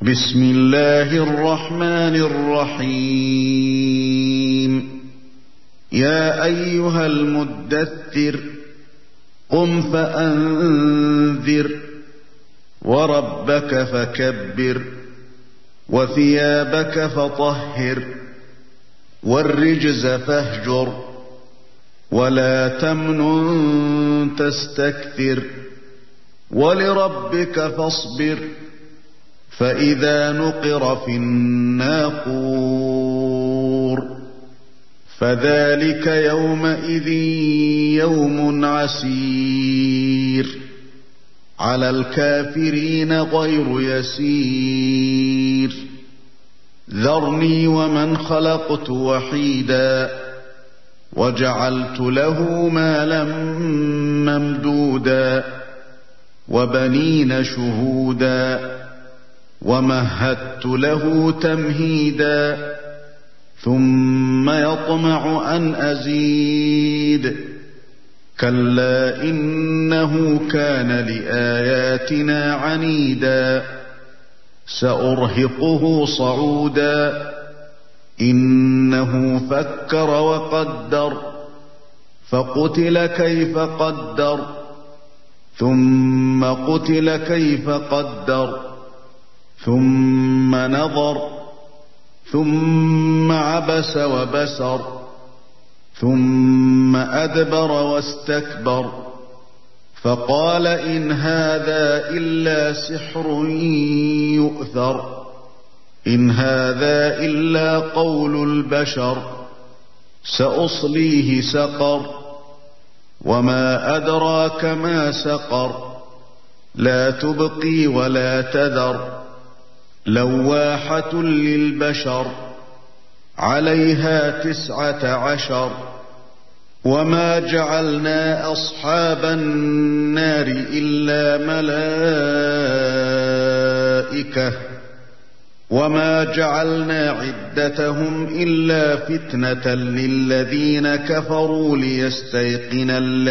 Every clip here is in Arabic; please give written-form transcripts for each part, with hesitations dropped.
بسم الله الرحمن الرحيم يا أيها المدثر قم فأنذر وربك فكبر وثيابك فطهر والرجز فاهجر ولا تمنن تستكثر ولربك فاصبر فإذا نقر في الناقور فذلك يومئذ يوم عسير على الكافرين غير يسير ذرني ومن خلقت وحيدا وجعلت له مالا ممدودا وبنين شهودا ومهدت له تمهيدا ثم يطمع أن أزيد كلا إنه كان لآياتنا عنيدا سأرهقه صعودا إنه فكر وقدر فقتل كيف قدر ثم قتل كيف قدر ثم نظر ثم عبس وبسر ثم أدبر واستكبر فقال إن هذا إلا سحر يؤثر إن هذا إلا قول البشر سأصليه سقر وما أدراك ما سقر لا تبقي ولا تذر لواحة للبشر عليها 19 وما جعلنا أصحاب النار إلا ملائكة وما جعلنا عدتهم إلا فتنة للذين كفروا ليستيقن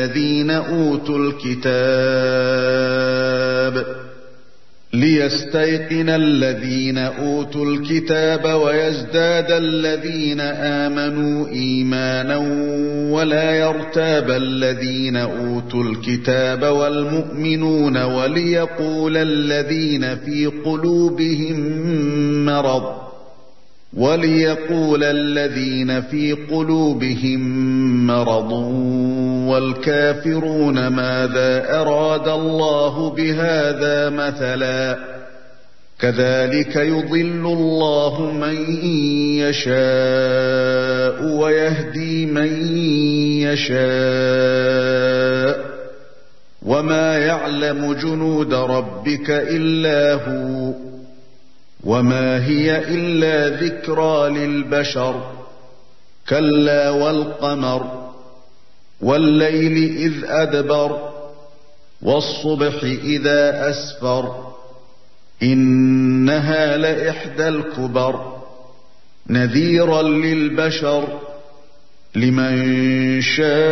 الذين أوتوا الكتاب ويزداد الذين آمنوا إيمانا ولا يرتاب الذين أوتوا الكتاب والمؤمنون وليقول الذين في قلوبهم مرض والكافرون ماذا أراد الله بهذا مثلا كذلك يضل الله من يشاء ويهدي من يشاء وما يعلم جنود ربك إلا هو وما هي إلا ذكرى للبشر كلا والقمر والليل إذ أدبر والصبح إذا أسفر إنها لإحدى الكبر نذيرا للبشر لمن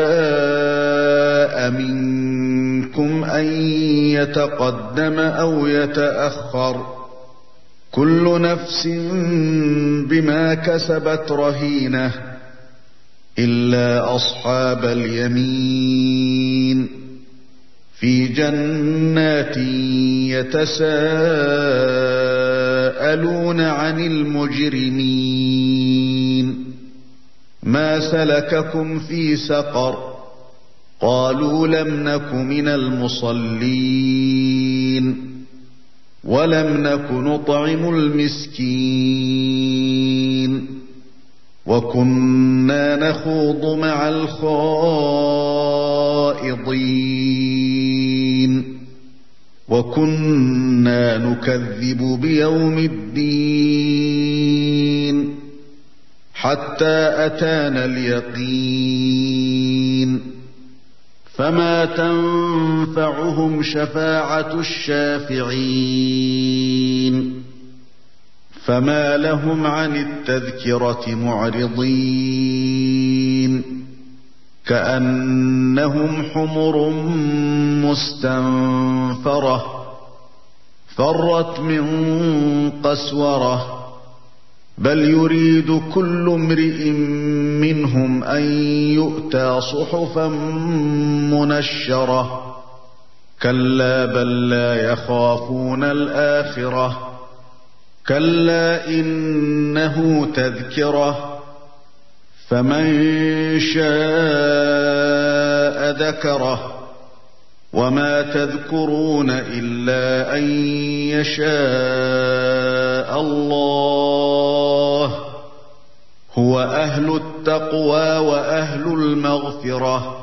شاء منكم أن يتقدم أو يتأخر كل نفس بما كسبت رهينة إلا أصحاب اليمين في جنات يتساءلون عن المجرمين ما سلككم في سقر قالوا لم نك من المصلين ولم نك نطعم المسكين وكنا نخوض مع الخائضين وكنا نكذب بيوم الدين حتى أتانا اليقين فما تنفعهم شفاعة الشافعين فما لهم عن التذكرة معرضين كأنهم حمر مستنفرة فرت من قسورة بل يريد كل امرئ منهم أن يؤتى صحفا منشرة كلا بل لا يخافون الآخرة كلا إنه تذكرة فمن شاء ذكره وما تذكرون إلا أن يشاء الله هو أهل التقوى وأهل المغفرة